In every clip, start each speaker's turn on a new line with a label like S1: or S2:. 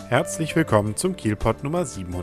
S1: Herzlich willkommen zum Kielpot Nummer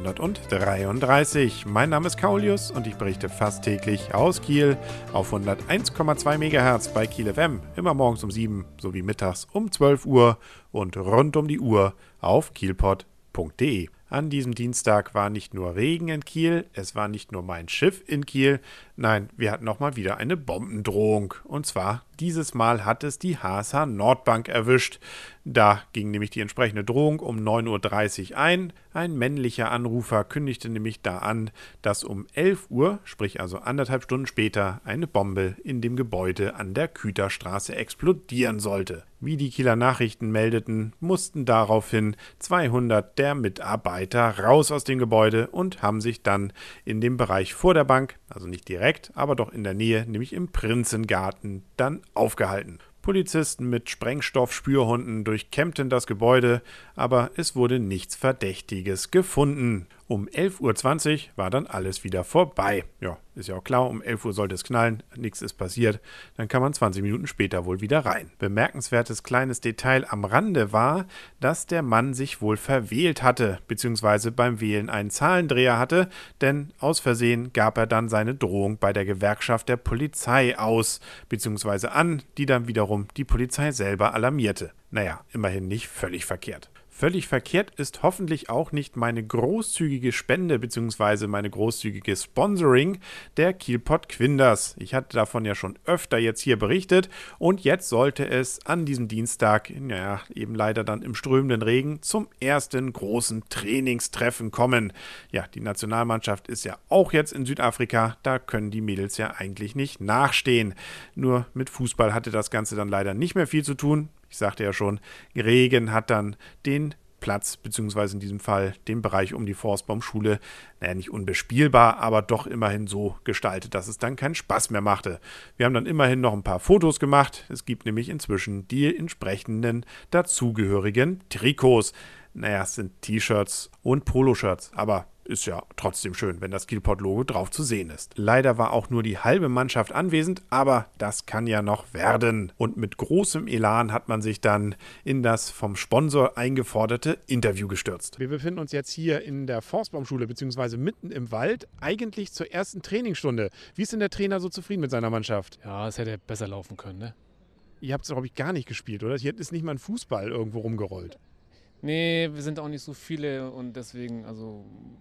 S1: 733. Mein Name ist Kaulius und ich berichte fast täglich aus Kiel auf 101,2 MHz bei Kiel FM, immer morgens um 7 sowie mittags um 12 Uhr und rund um die Uhr auf kielpot.de. An diesem Dienstag war nicht nur Regen in Kiel, es war nicht nur mein Schiff in Kiel, nein, wir hatten auch mal wieder eine Bombendrohung. Und zwar, dieses Mal hat es die HSH Nordbank erwischt. Da ging nämlich die entsprechende Drohung um 9:30 Uhr ein. Ein männlicher Anrufer kündigte nämlich da an, dass um 11 Uhr, sprich also 1,5 Stunden später, eine Bombe in dem Gebäude an der Küterstraße explodieren sollte. Wie die Kieler Nachrichten meldeten, mussten daraufhin 200 der Mitarbeiter raus aus dem Gebäude und haben sich dann in dem Bereich vor der Bank, also nicht direkt, aber doch in der Nähe, nämlich im Prinzengarten, dann aufgehalten. Polizisten mit Sprengstoffspürhunden durchkämmten das Gebäude, aber es wurde nichts Verdächtiges gefunden. Um 11:20 Uhr war dann alles wieder vorbei. Ja, ist ja auch klar, um 11 Uhr sollte es knallen, nichts ist passiert. Dann kann man 20 Minuten später wohl wieder rein. Bemerkenswertes kleines Detail am Rande war, dass der Mann sich wohl verwählt hatte, beziehungsweise beim Wählen einen Zahlendreher hatte, denn aus Versehen gab er dann seine Drohung bei der Gewerkschaft der Polizei aus, beziehungsweise an, die dann wiederum die Polizei selber alarmierte. Naja, immerhin nicht völlig verkehrt. Völlig verkehrt ist hoffentlich auch nicht meine großzügige Spende bzw. meine großzügige Sponsoring der Kielpot Quinders. Ich hatte davon ja schon öfter jetzt hier berichtet und jetzt sollte es an diesem Dienstag, naja, eben leider dann im strömenden Regen, zum ersten großen Trainingstreffen kommen. Ja, die Nationalmannschaft ist ja auch jetzt in Südafrika, da können die Mädels ja eigentlich nicht nachstehen. Nur mit Fußball hatte das Ganze dann leider nicht mehr viel zu tun. Ich sagte ja schon, Regen hat dann den Platz, beziehungsweise in diesem Fall den Bereich um die Forstbaumschule, naja, nicht unbespielbar, aber doch immerhin so gestaltet, dass es dann keinen Spaß mehr machte. Wir haben dann immerhin noch ein paar Fotos gemacht. Es gibt nämlich inzwischen die entsprechenden dazugehörigen Trikots. Naja, es sind T-Shirts und Poloshirts, aber ist ja trotzdem schön, wenn das Kielpot-Logo drauf zu sehen ist. Leider war auch nur die halbe Mannschaft anwesend, aber das kann ja noch werden. Und mit großem Elan hat man sich dann in das vom Sponsor eingeforderte Interview gestürzt. Wir befinden uns jetzt hier in der Forstbaumschule, beziehungsweise mitten im Wald, eigentlich zur ersten Trainingsstunde. Wie ist denn der Trainer so zufrieden mit seiner Mannschaft?
S2: Ja, es hätte besser laufen können, ne?
S1: Ihr habt es, glaube ich, gar nicht gespielt, oder? Hier ist nicht mal ein Fußball irgendwo rumgerollt.
S2: Nee, wir sind auch nicht so viele und deswegen, also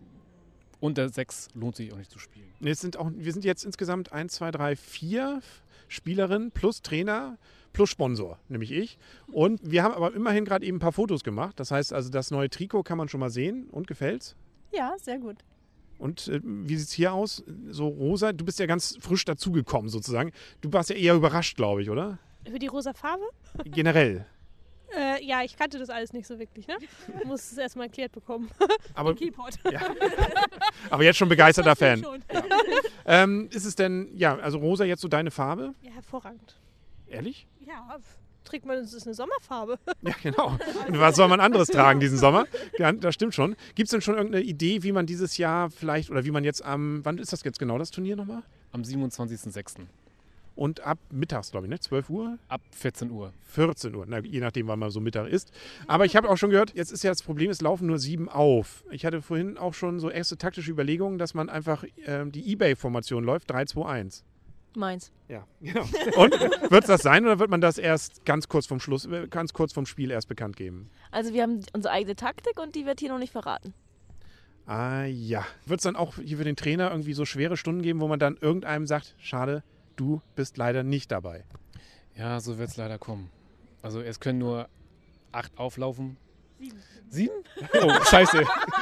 S2: unter 6 lohnt sich auch nicht zu spielen.
S1: Wir sind jetzt insgesamt 1, 2, 3, 4 Spielerinnen plus Trainer plus Sponsor, nämlich ich. Und wir haben aber immerhin gerade eben ein paar Fotos gemacht. Das heißt also, das neue Trikot kann man schon mal sehen. Und gefällt's?
S3: Ja, sehr gut.
S1: Und wie sieht's hier aus? So rosa, du bist ja ganz frisch dazugekommen sozusagen. Du warst ja eher überrascht, glaube ich, oder?
S3: Für die rosa Farbe?
S1: Generell.
S3: Ja, ich kannte das alles nicht so wirklich, ne? Muss es erstmal erklärt bekommen.
S1: Aber,
S3: Kielpot.
S1: ja. Aber jetzt schon begeisterter Fan.
S3: Schon.
S1: Ja. Ist es denn, ja, also rosa jetzt so deine Farbe?
S3: Ja, hervorragend.
S1: Ehrlich?
S3: Ja, trägt man, das ist eine Sommerfarbe.
S1: Ja, genau. Und was soll man anderes tragen diesen Sommer? Ja, das stimmt schon. Gibt es denn schon irgendeine Idee, wie man dieses Jahr vielleicht, oder wie man jetzt wann ist das jetzt genau, das Turnier nochmal?
S2: Am 27.06.
S1: Und ab mittags, glaube ich, ne? 12 Uhr?
S2: Ab 14 Uhr.
S1: 14 Uhr, na, je nachdem, wann man so Mittag isst. Aber ich habe auch schon gehört, jetzt ist ja das Problem, es laufen nur 7 auf. Ich hatte vorhin auch schon so erste taktische Überlegungen, dass man einfach die eBay-Formation läuft, 3-2-1.
S3: Meins.
S1: Ja, genau. Und wird es das sein oder wird man das erst ganz kurz vom Spiel erst bekannt geben?
S4: Also wir haben unsere eigene Taktik und die wird hier noch nicht verraten.
S1: Ah ja. Wird es dann auch hier für den Trainer irgendwie so schwere Stunden geben, wo man dann irgendeinem sagt, schade, du bist leider nicht dabei?
S2: Ja, so wird es leider kommen. Also es können nur 8 auflaufen. 7? Oh, scheiße.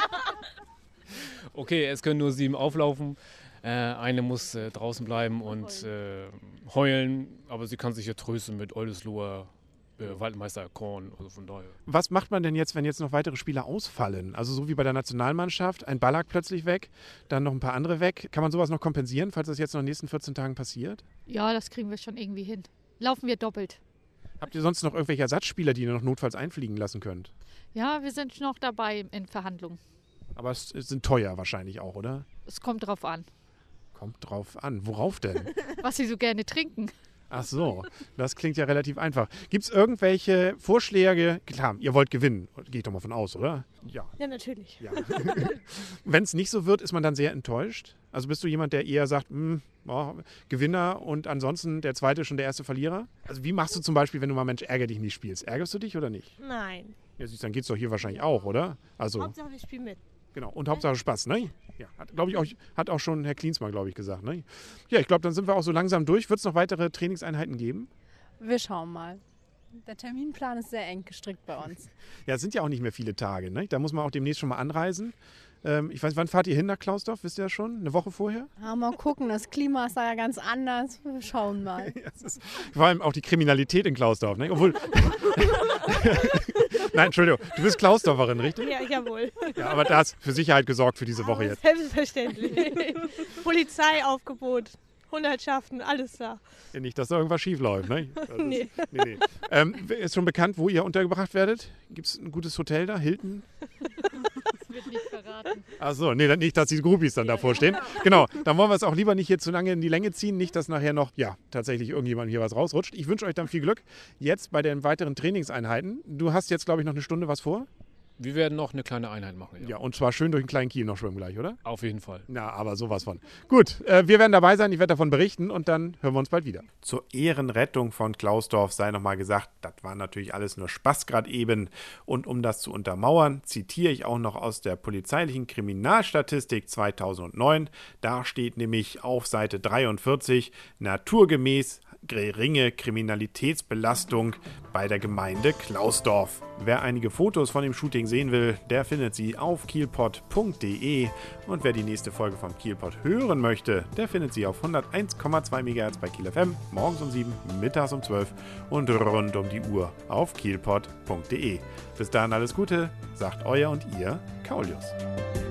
S2: Okay, es können nur 7 auflaufen. Eine muss draußen bleiben und heulen, aber sie kann sich ja trösten mit Oldesloher, Waldmeister Korn, also von daher.
S1: Was macht man denn jetzt, wenn jetzt noch weitere Spieler ausfallen? Also so wie bei der Nationalmannschaft, ein Ballack plötzlich weg, dann noch ein paar andere weg. Kann man sowas noch kompensieren, falls das jetzt noch in den nächsten 14 Tagen passiert?
S5: Ja, das kriegen wir schon irgendwie hin. Laufen wir doppelt.
S1: Habt ihr sonst noch irgendwelche Ersatzspieler, die ihr noch notfalls einfliegen lassen könnt?
S5: Ja, wir sind noch dabei in Verhandlungen.
S1: Aber es sind teuer wahrscheinlich auch, oder?
S5: Es kommt drauf an.
S1: Kommt drauf an. Worauf denn?
S5: Was sie so gerne trinken.
S1: Ach so, das klingt ja relativ einfach. Gibt es irgendwelche Vorschläge? Klar, ihr wollt gewinnen, gehe ich doch mal von aus, oder? Ja.
S3: Ja, natürlich.
S1: Ja. Wenn es nicht so wird, ist man dann sehr enttäuscht? Also bist du jemand, der eher sagt, Gewinner und ansonsten der zweite schon der erste Verlierer? Also wie machst du zum Beispiel, wenn du mal Mensch, ärger dich nicht spielst? Ärgerst du dich oder nicht?
S3: Nein.
S1: Ja, siehst, dann geht es doch hier wahrscheinlich auch, oder? Also,
S3: Hauptsache, wir spielen mit.
S1: genau. Und Hauptsache Spaß, ne? Ja, hat auch schon Herr Klinsmann, glaube ich, gesagt, ne? Ja, ich glaube, dann sind wir auch so langsam durch. Wird es noch weitere Trainingseinheiten geben?
S6: Wir schauen mal. Der Terminplan ist sehr eng gestrickt bei uns.
S1: Ja, es sind ja auch nicht mehr viele Tage, ne? Da muss man auch demnächst schon mal anreisen. Ich weiß, wann fahrt ihr hin nach Klausdorf? Wisst ihr das schon? Eine Woche vorher?
S6: Ja, mal gucken, das Klima ist da ja ganz anders. Wir schauen mal.
S1: Ja, vor allem auch die Kriminalität in Klausdorf, ne? Obwohl. Nein, Entschuldigung, du bist Klausdorferin, richtig?
S3: Ja, jawohl.
S1: Ja, aber da hast für Sicherheit gesorgt für diese Woche jetzt.
S3: Selbstverständlich. Polizeiaufgebot, Hundertschaften, alles da.
S1: Ja, nicht, dass da irgendwas schief läuft, ne?
S3: Nee.
S1: Nee. Ist schon bekannt, wo ihr untergebracht werdet? Gibt es ein gutes Hotel da? Hilton?
S5: Das wird nicht verraten.
S1: Achso, nee, nicht, dass die Groupies dann davor stehen. Genau, dann wollen wir es auch lieber nicht hier zu lange in die Länge ziehen. Nicht, dass nachher noch, tatsächlich irgendjemand hier was rausrutscht. Ich wünsche euch dann viel Glück jetzt bei den weiteren Trainingseinheiten. Du hast jetzt, glaube ich, noch eine Stunde was vor?
S2: Wir werden noch eine kleine Einheit machen.
S1: Ja, und zwar schön durch den kleinen Kiel noch schwimmen gleich, oder?
S2: Auf jeden Fall.
S1: Na, aber sowas von. Gut, wir werden dabei sein, ich werde davon berichten und dann hören wir uns bald wieder. Zur Ehrenrettung von Klausdorf sei nochmal gesagt, das war natürlich alles nur Spaß gerade eben. Und um das zu untermauern, zitiere ich auch noch aus der polizeilichen Kriminalstatistik 2009. Da steht nämlich auf Seite 43, naturgemäß geringe Kriminalitätsbelastung bei der Gemeinde Klausdorf. Wer einige Fotos von dem Shooting sehen will, der findet sie auf kielpot.de und wer die nächste Folge vom Kielpot hören möchte, der findet sie auf 101,2 MHz bei Kiel FM, morgens um 7, mittags um 12 und rund um die Uhr auf kielpot.de. Bis dahin alles Gute, sagt euer und ihr Kaulius.